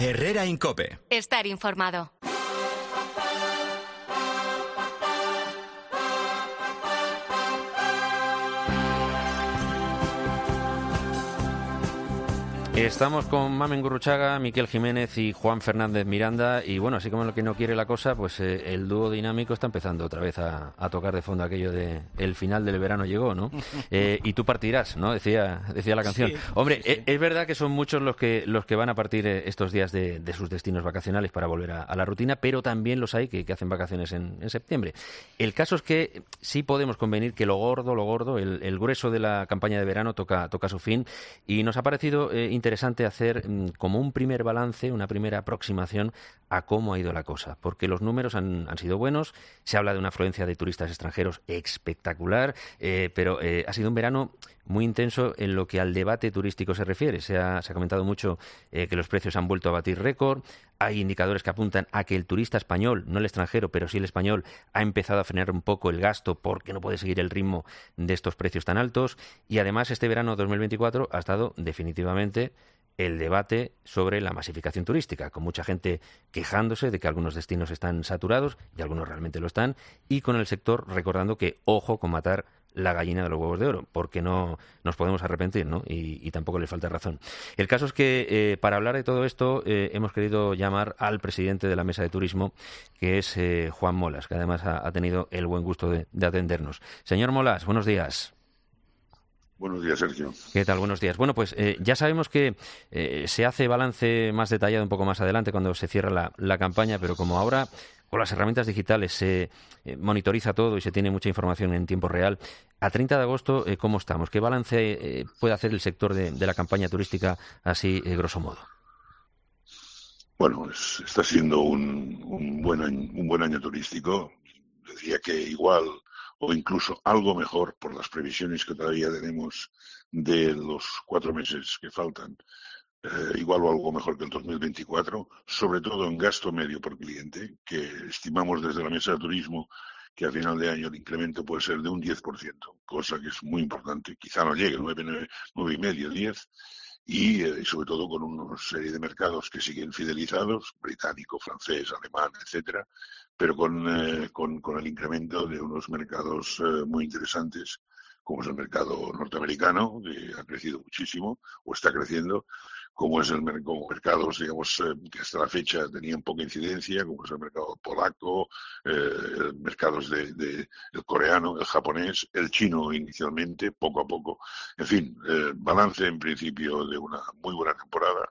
Herrera Incope. Estar informado. Estamos con Mamen Gurruchaga, Miquel Jiménez y Juan Fernández Miranda. Y bueno, así como lo que no quiere la cosa, pues el dúo dinámico está empezando otra vez a tocar de fondo aquello de el final del verano llegó, ¿no? Y tú partirás, ¿no? Decía la canción. Sí, Hombre, sí. es verdad que son muchos los que van a partir estos días de sus destinos vacacionales para volver a la rutina, pero también los hay que hacen vacaciones en septiembre. El caso es que sí podemos convenir que lo gordo, el grueso de la campaña de verano toca su fin, y nos ha parecido interesante hacer como un primer balance, una primera aproximación a cómo ha ido la cosa, porque los números han sido buenos. Se habla de una afluencia de turistas extranjeros espectacular, pero ha sido un verano muy intenso en lo que al debate turístico se refiere. Se ha comentado mucho que los precios han vuelto a batir récord. Hay indicadores que apuntan a que el turista español, no el extranjero, pero sí el español, ha empezado a frenar un poco el gasto porque no puede seguir el ritmo de estos precios tan altos. Y además este verano 2024 ha estado definitivamente el debate sobre la masificación turística, con mucha gente quejándose de que algunos destinos están saturados, y algunos realmente lo están, y con el sector recordando que ojo con matar la gallina de los huevos de oro, porque no nos podemos arrepentir, ¿no? Y tampoco le falta razón. El caso es que para hablar de todo esto hemos querido llamar al presidente de la Mesa de Turismo, que es Juan Molas, que además ha tenido el buen gusto de atendernos. Señor Molas, buenos días. Buenos días, Sergio. ¿Qué tal? Buenos días. Bueno, pues ya sabemos que se hace balance más detallado un poco más adelante cuando se cierra la campaña, pero como ahora con las herramientas digitales se monitoriza todo y se tiene mucha información en tiempo real, a 30 de agosto, ¿cómo estamos? ¿Qué balance puede hacer el sector de la campaña turística así, grosso modo? Bueno, está siendo un buen año turístico. Decía que igual o incluso algo mejor por las previsiones que todavía tenemos de los 4 meses que faltan. Igual o algo mejor que el 2024, sobre todo en gasto medio por cliente, que estimamos desde la Mesa de Turismo que a final de año el incremento puede ser de un 10%, cosa que es muy importante. Quizá no llegue, 9,5, 10%, y sobre todo con una serie de mercados que siguen fidelizados, británico, francés, alemán, etcétera, pero con el incremento de unos mercados muy interesantes, como es el mercado norteamericano, que ha crecido muchísimo, o está creciendo, como es como mercados, digamos, que hasta la fecha tenían poca incidencia, como es el mercado polaco, mercados del coreano, el japonés, el chino inicialmente, poco a poco. En fin, balance en principio de una muy buena temporada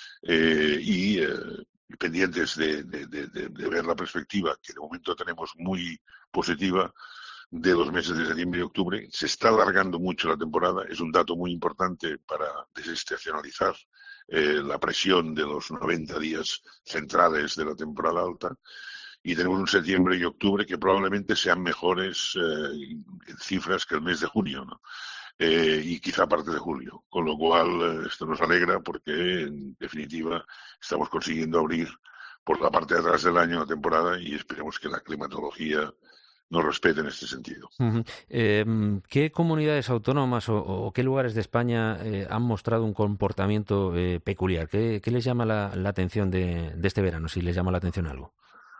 y pendientes de ver la perspectiva, que de momento tenemos muy positiva, de los meses de septiembre y octubre. Se está alargando mucho la temporada, es un dato muy importante para desestacionalizar la presión de los 90 días centrales de la temporada alta, y tenemos un septiembre y octubre que probablemente sean mejores en cifras que el mes de junio, ¿no? Y quizá parte de julio, con lo cual esto nos alegra porque en definitiva estamos consiguiendo abrir por la parte de atrás del año la temporada, y esperemos que la climatología nos respete en este sentido. Uh-huh. ¿Qué comunidades autónomas o qué lugares de España han mostrado un comportamiento peculiar? ¿Qué les llama la atención de este verano, si les llama la atención algo?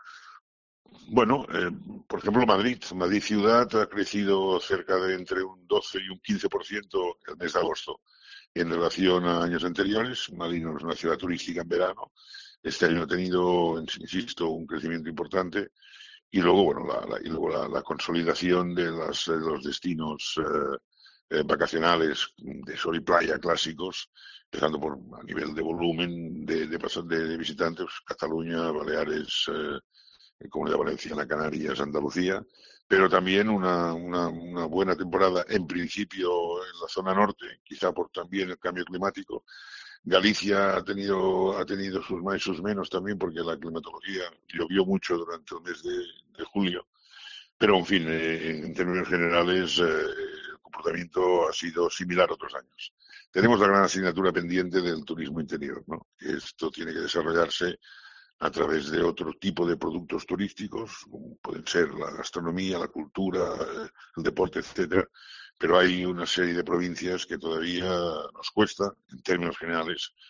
Bueno, por ejemplo, Madrid ciudad ha crecido cerca de entre un 12 y un 15% el mes de agosto en relación a años anteriores. Madrid no es una ciudad turística en verano. Este año ha tenido, insisto, un crecimiento importante. Y luego, bueno, la consolidación de los destinos vacacionales de sol y playa clásicos, empezando por a nivel de volumen de visitantes, Cataluña, Baleares, Comunidad Valenciana, Canarias, Andalucía, pero también una buena temporada en principio en la zona norte, quizá por también el cambio climático. Galicia ha tenido sus más y sus menos también, porque la climatología llovió mucho durante el mes de julio. Pero, en fin, en términos generales, el comportamiento ha sido similar a otros años. Tenemos la gran asignatura pendiente del turismo interior, ¿no? Que esto tiene que desarrollarse a través de otro tipo de productos turísticos, como pueden ser la gastronomía, la cultura, el deporte, etcétera. Pero hay una serie de provincias que todavía nos cuesta, en términos generales,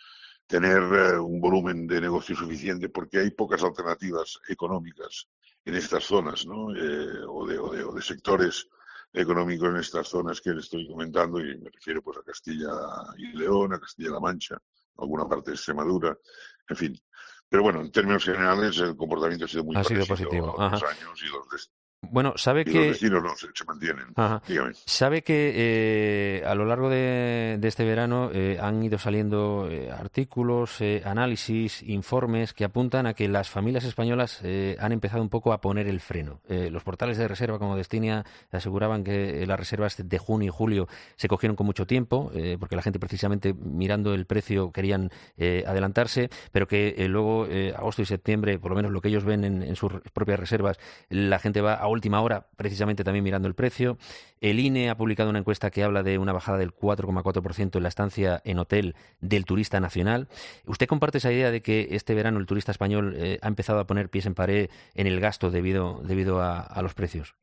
tener un volumen de negocio suficiente, porque hay pocas alternativas económicas en estas zonas, ¿no? O de sectores económicos en estas zonas que le estoy comentando, y me refiero pues a Castilla y León, a Castilla-La Mancha, alguna parte de Extremadura, en fin. Pero bueno, en términos generales, el comportamiento ha sido muy Ha sido parecido positivo. a Ajá. otros años Bueno, sabe y los que destinos no se mantienen. Ajá. Dígame. Sabe que a lo largo de este verano han ido saliendo artículos, análisis, informes que apuntan a que las familias españolas han empezado un poco a poner el freno. Los portales de reserva como Destinia aseguraban que las reservas de junio y julio se cogieron con mucho tiempo, porque la gente precisamente mirando el precio querían adelantarse, pero que luego agosto y septiembre, por lo menos lo que ellos ven en sus propias reservas, la gente va a última hora precisamente también mirando el precio. El INE ha publicado una encuesta que habla de una bajada del 4,4% en la estancia en hotel del turista nacional. ¿Usted comparte esa idea de que este verano el turista español ha empezado a poner pies en pared en el gasto debido a los precios?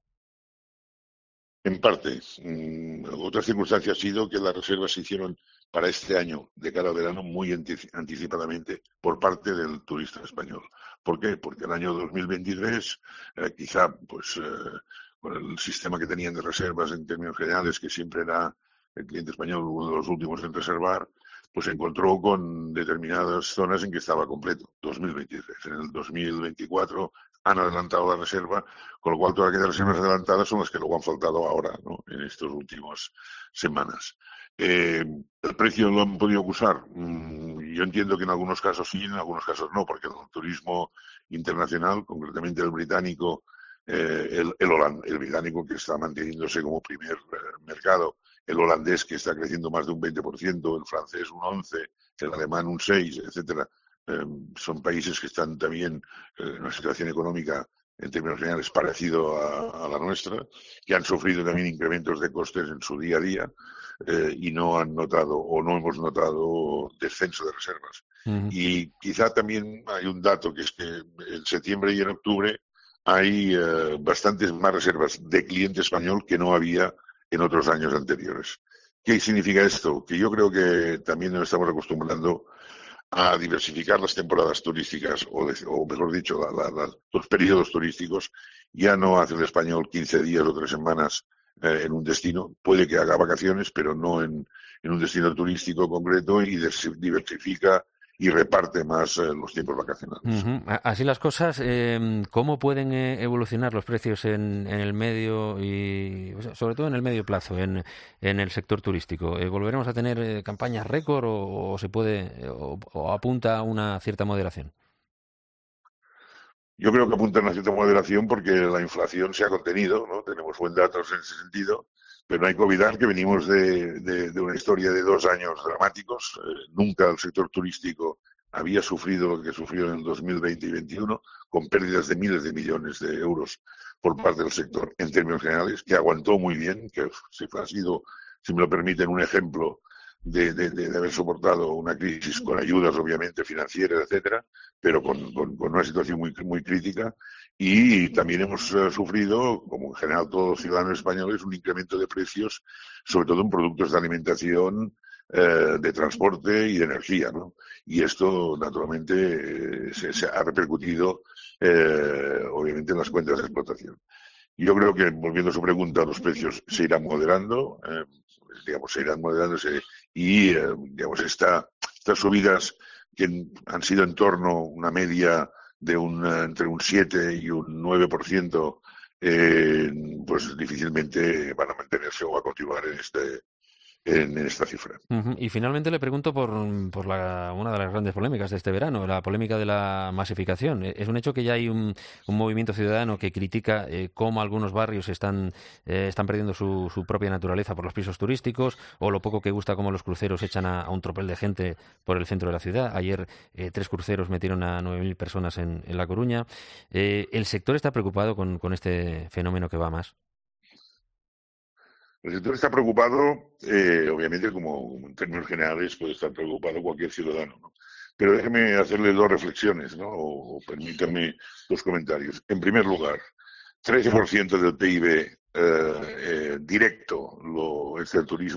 En parte. Otra circunstancia ha sido que las reservas se hicieron para este año, de cara al verano, muy anticipadamente por parte del turista español. ¿Por qué? Porque el año 2023, quizá, pues, con el sistema que tenían de reservas en términos generales, que siempre era el cliente español uno de los últimos en reservar, pues se encontró con determinadas zonas en que estaba completo. 2023. En el 2024 han adelantado la reserva, con lo cual todas aquellas reservas adelantadas son las que luego han faltado ahora, ¿no? En estas últimas semanas. ¿El precio lo han podido acusar? Yo entiendo que en algunos casos sí, en algunos casos no, porque el turismo internacional, concretamente el británico, el británico que está manteniéndose como primer mercado, el holandés que está creciendo más de un 20%, el francés un 11%, el alemán un 6%, etcétera. Son países que están también en una situación económica en términos generales parecido a la nuestra, que han sufrido también incrementos de costes en su día a día y no han notado o no hemos notado descenso de reservas. Uh-huh. Y quizá también hay un dato que es que en septiembre y en octubre hay bastantes más reservas de cliente español que no había en otros años anteriores. ¿Qué significa esto? Que yo creo que también nos estamos acostumbrando a diversificar las temporadas turísticas, o mejor dicho, los periodos turísticos. Ya no hace el español 15 días o 3 semanas en un destino. Puede que haga vacaciones, pero no en un destino turístico concreto, y diversifica y reparte más los tiempos vacacionales. Uh-huh. Así las cosas, ¿cómo pueden evolucionar los precios en el medio y sobre todo en el medio plazo, en el sector turístico? ¿Volveremos a tener campañas récord o se puede o apunta a una cierta moderación? Yo creo que apunta a una cierta moderación porque la inflación se ha contenido, ¿no? Tenemos buen datos en ese sentido, pero no hay que olvidar que venimos de una historia de 2 años dramáticos. Nunca el sector turístico había sufrido lo que sufrió en el 2020 y 2021, con pérdidas de miles de millones de euros por parte del sector en términos generales, que aguantó muy bien, que ha sido, si me lo permiten, un ejemplo de haber soportado una crisis con ayudas, obviamente, financieras, etcétera, pero con una situación muy crítica. Y también hemos sufrido, como en general todos los ciudadanos españoles, un incremento de precios, sobre todo en productos de alimentación, de transporte y de energía, ¿no? Y esto, naturalmente, se ha repercutido, obviamente, en las cuentas de explotación. Yo creo que, volviendo a su pregunta, los precios se irán moderando, se irán moderándose y, estas subidas que han sido en torno a una media de entre un 7 y un 9%, pues difícilmente van a mantenerse o a continuar en esta cifra. Uh-huh. Y finalmente le pregunto por una de las grandes polémicas de este verano, la polémica de la masificación. Es un hecho que ya hay un movimiento ciudadano que critica cómo algunos barrios están perdiendo su propia naturaleza por los pisos turísticos, o lo poco que gusta cómo los cruceros echan a un tropel de gente por el centro de la ciudad. Ayer 3 cruceros metieron a 9.000 personas en La Coruña. ¿El sector está preocupado con este fenómeno que va más? El sector está preocupado, obviamente, como en términos generales puede estar preocupado cualquier ciudadano, ¿no? Pero déjeme hacerle 2 reflexiones, ¿no? O permítanme 2 comentarios. En primer lugar, 13% del PIB directo es el turismo,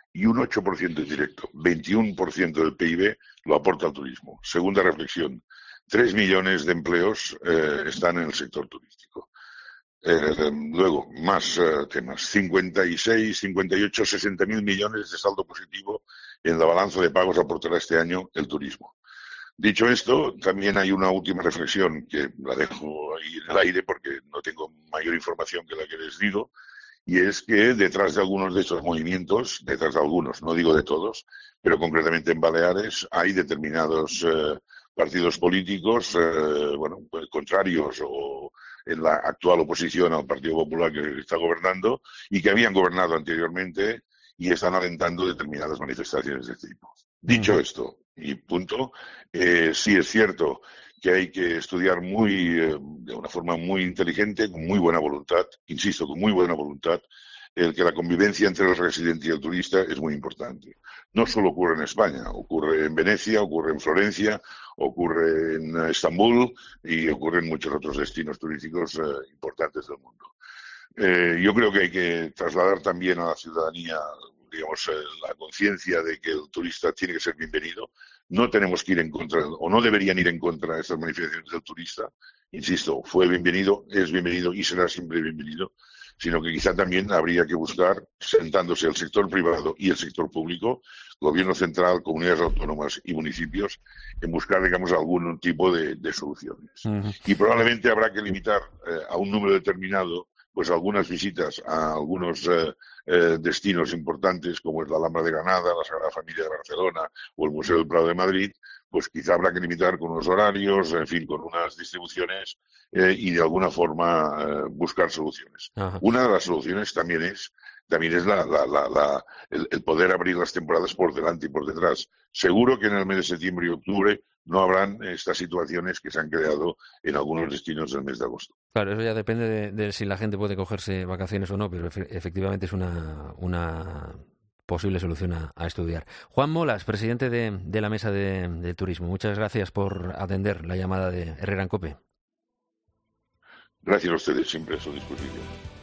y un 8% indirecto. 21% del PIB lo aporta el turismo. Segunda reflexión, 3 millones de empleos están en el sector turístico. Luego, más temas. 56, 58, 60.000 millones de saldo positivo en la balanza de pagos aportará este año el turismo. Dicho esto, también hay una última reflexión que la dejo ahí en el aire porque no tengo mayor información que la que les digo, y es que detrás de algunos de estos movimientos, detrás de algunos, no digo de todos, pero concretamente en Baleares, hay determinados partidos políticos, pues, contrarios o en la actual oposición al Partido Popular que está gobernando y que habían gobernado anteriormente y están alentando determinadas manifestaciones de este tipo. Dicho esto, y punto, sí es cierto que hay que estudiar de una forma muy inteligente, con muy buena voluntad, insisto, con muy buena voluntad, el que la convivencia entre el residente y el turista es muy importante. No solo ocurre en España, ocurre en Venecia, ocurre en Florencia, ocurre en Estambul y ocurre en muchos otros destinos turísticos importantes del mundo. Yo creo que hay que trasladar también a la ciudadanía, digamos, la conciencia de que el turista tiene que ser bienvenido. No tenemos que ir en contra, o no deberían ir en contra de estas manifestaciones del turista. Insisto, fue bienvenido, es bienvenido y será siempre bienvenido, sino que quizá también habría que buscar, sentándose el sector privado y el sector público, gobierno central, comunidades autónomas y municipios, en buscar, digamos, algún tipo de soluciones. Y probablemente habrá que limitar a un número determinado pues algunas visitas a algunos destinos importantes, como es la Alhambra de Granada, la Sagrada Familia de Barcelona o el Museo del Prado de Madrid, pues quizá habrá que limitar con unos horarios, en fin, con unas distribuciones y de alguna forma buscar soluciones. Ajá. Una de las soluciones también es el poder abrir las temporadas por delante y por detrás. Seguro que en el mes de septiembre y octubre no habrán estas situaciones que se han creado en algunos destinos del mes de agosto. Claro, eso ya depende de si la gente puede cogerse vacaciones o no, pero efectivamente es una posible solución a estudiar. Juan Molas, presidente de la Mesa de Turismo, muchas gracias por atender la llamada de Herrera en COPE. Gracias a ustedes, siempre a su disposición.